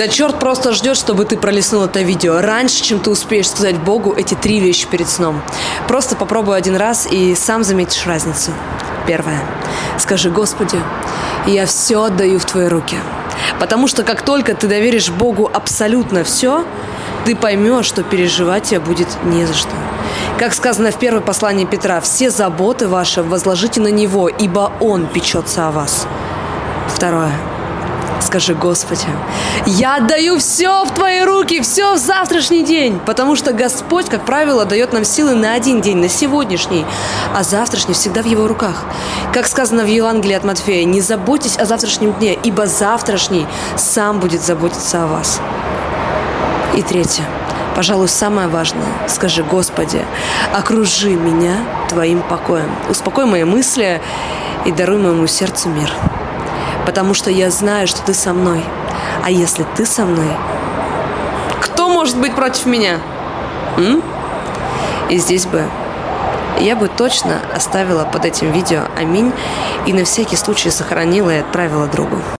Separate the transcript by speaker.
Speaker 1: Да черт просто ждет, чтобы ты пролистнул это видео раньше, чем ты успеешь сказать Богу эти 3 вещи перед сном. Просто попробуй 1 раз и сам заметишь разницу. Первое. Скажи: Господи, я все отдаю в Твои руки. Потому что как только ты доверишь Богу абсолютно все, ты поймешь, что переживать тебе будет не за что. Как сказано в первом послании Петра: все заботы ваши возложите на Него, ибо Он печется о вас. Второе. Скажи: Господи, я отдаю все в Твои руки, все в завтрашний день. Потому что Господь, как правило, дает нам силы на 1 день, на сегодняшний, а завтрашний всегда в Его руках. Как сказано в Евангелии от Матфея: не заботьтесь о завтрашнем дне, ибо завтрашний сам будет заботиться о вас. И третье. Пожалуй, самое важное. Скажи: Господи, окружи меня Твоим покоем. Успокой мои мысли и даруй моему сердцу мир. Потому что я знаю, что Ты со мной. А если Ты со мной, кто может быть против меня? И здесь я бы точно оставила под этим видео аминь и на всякий случай сохранила и отправила другу.